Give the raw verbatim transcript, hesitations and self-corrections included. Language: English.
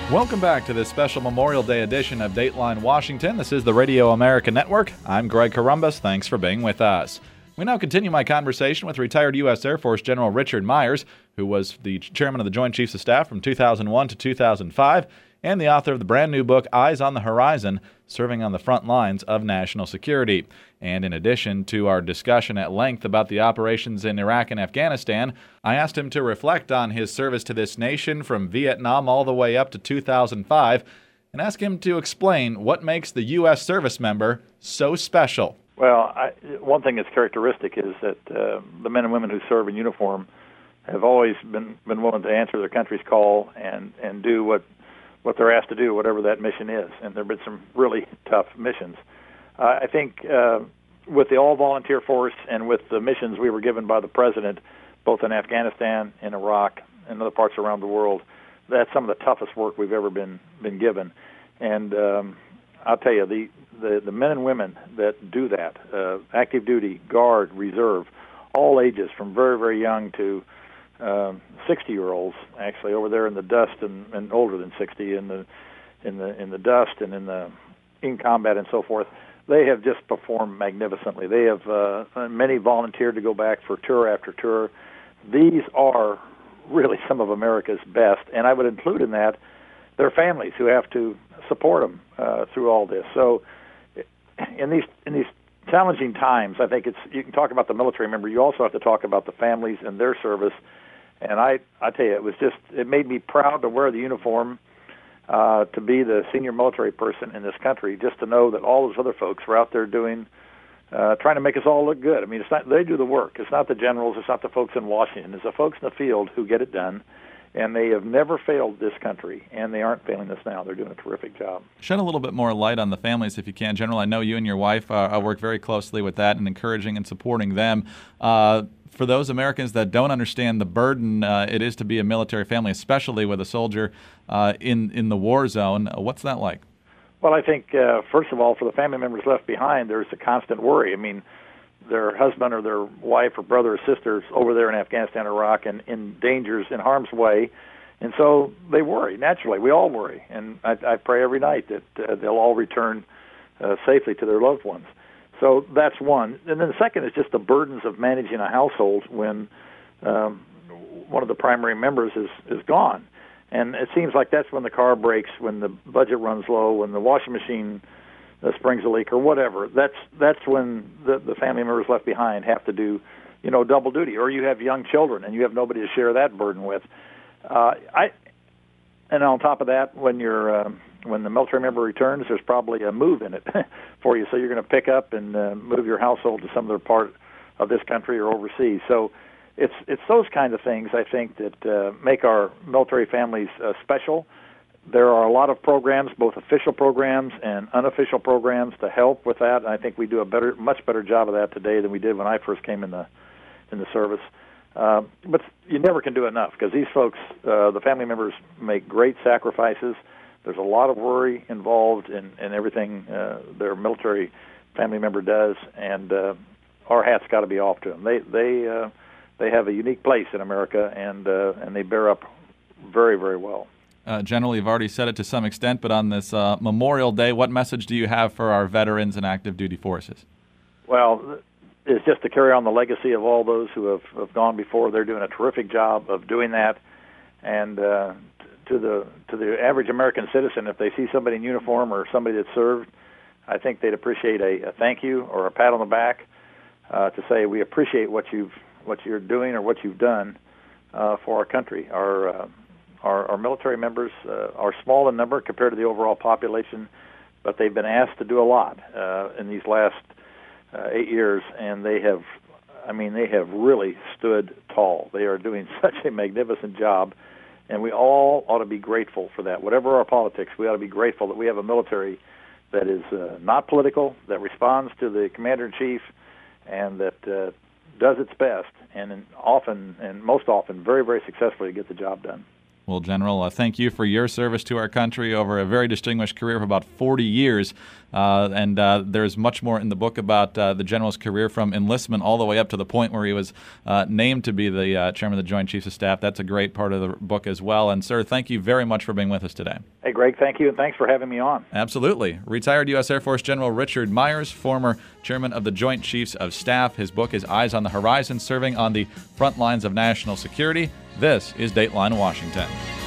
Welcome back to this special Memorial Day edition of Dateline Washington. This is the Radio America Network. I'm Greg Corombos. Thanks for being with us. We now continue my conversation with retired U S Air Force General Richard Myers, who was the chairman of the Joint Chiefs of Staff from two thousand one to two thousand five, and the author of the brand new book, Eyes on the Horizon, Serving on the Front Lines of National Security. And in addition to our discussion at length about the operations in Iraq and Afghanistan, I asked him to reflect on his service to this nation from Vietnam all the way up to two thousand five, and ask him to explain what makes the U S service member so special. Well, I, one thing that's characteristic is that uh, the men and women who serve in uniform have always been, been willing to answer their country's call and, and do what what they're asked to do, whatever that mission is. And there have been some really tough missions. Uh, I think uh, with the all-volunteer force and with the missions we were given by the President, both in Afghanistan, in Iraq, and other parts around the world, that's some of the toughest work we've ever been, been given. And um, I'll tell you, the, the, the men and women that do that, uh, active duty, guard, reserve, all ages from very, very young to um, sixty-year-olds, actually, over there in the dust and, and older than sixty, in the in the in the dust and in the in combat and so forth, they have just performed magnificently. They have uh, many volunteered to go back for tour after tour. These are really some of America's best, and I would include in that their families who have to support them uh, through all this. So, in these in these challenging times, I think it's you can talk about the military member. You also have to talk about the families and their service. And I, I tell you, it was just it made me proud to wear the uniform, uh, to be the senior military person in this country, just to know that all those other folks were out there doing, uh, trying to make us all look good. I mean, it's not they do the work. It's not the generals. It's not the folks in Washington. It's the folks in the field who get it done. And they have never failed this country, and they aren't failing us now. They're doing a terrific job. Shed a little bit more light on the families, if you can. General, I know you and your wife uh, work very closely with that and encouraging and supporting them. Uh, for those Americans that don't understand the burden uh, it is to be a military family, especially with a soldier uh, in, in the war zone, what's that like? Well, I think, uh, first of all, for the family members left behind, there's a constant worry. I mean, their husband or their wife or brother or sisters over there in Afghanistan, Iraq, and in dangers, in harm's way, and so they worry. Naturally, we all worry, and I, I pray every night that uh, they'll all return uh, safely to their loved ones. So that's one. And then the second is just the burdens of managing a household when um, one of the primary members is, is gone. And it seems like that's when the car breaks, when the budget runs low, when the washing machine uh, springs a leak or whatever. That's that's when the, the family members left behind have to do, you know, double duty. Or you have young children and you have nobody to share that burden with. Uh, I and on top of that, when you're um, when the military member returns, there's probably a move in it for you. So you're going to pick up and uh, move your household to some other part of this country or overseas. So it's it's those kind of things, I think, that uh, make our military families uh, special. There are a lot of programs, both official programs and unofficial programs, to help with that. And I think we do a better, much better job of that today than we did when I first came in the in the service. Uh, but you never can do enough because these folks, uh, the family members, make great sacrifices. There's a lot of worry involved in, in everything uh, their military family member does, and uh, our hat's got to be off to them. They they uh, they have a unique place in America, and uh, and they bear up very, very well. Uh, General, you've already said it to some extent, but on this uh, Memorial Day, what message do you have for our veterans and active duty forces? Well, it's just to carry on the legacy of all those who have, have gone before. They're doing a terrific job of doing that, and uh, to the to the average American citizen, if they see somebody in uniform or somebody that served, I think they'd appreciate a, a thank you or a pat on the back uh, to say we appreciate what you've what you're doing or what you've done uh, for our country. Our uh, our, our military members uh, are small in number compared to the overall population, but they've been asked to do a lot uh, in these last uh, eight years, and they have. I mean, they have really stood tall. They are doing such a magnificent job. And we all ought to be grateful for that. Whatever our politics, we ought to be grateful that we have a military that is uh, not political, that responds to the commander-in-chief, and that uh, does its best, and often, and most often, very, very successfully to get the job done. Well, General, uh, thank you for your service to our country over a very distinguished career of about forty years. Uh, and uh, there's much more in the book about uh, the General's career from enlistment all the way up to the point where he was uh, named to be the uh, Chairman of the Joint Chiefs of Staff. That's a great part of the book as well. And, sir, thank you very much for being with us today. Hey, Greg, thank you, and thanks for having me on. Absolutely. Retired U S Air Force General Richard Myers, former Chairman of the Joint Chiefs of Staff. His book is Eyes on the Horizon, serving on the front lines of national security. This is Dateline Washington.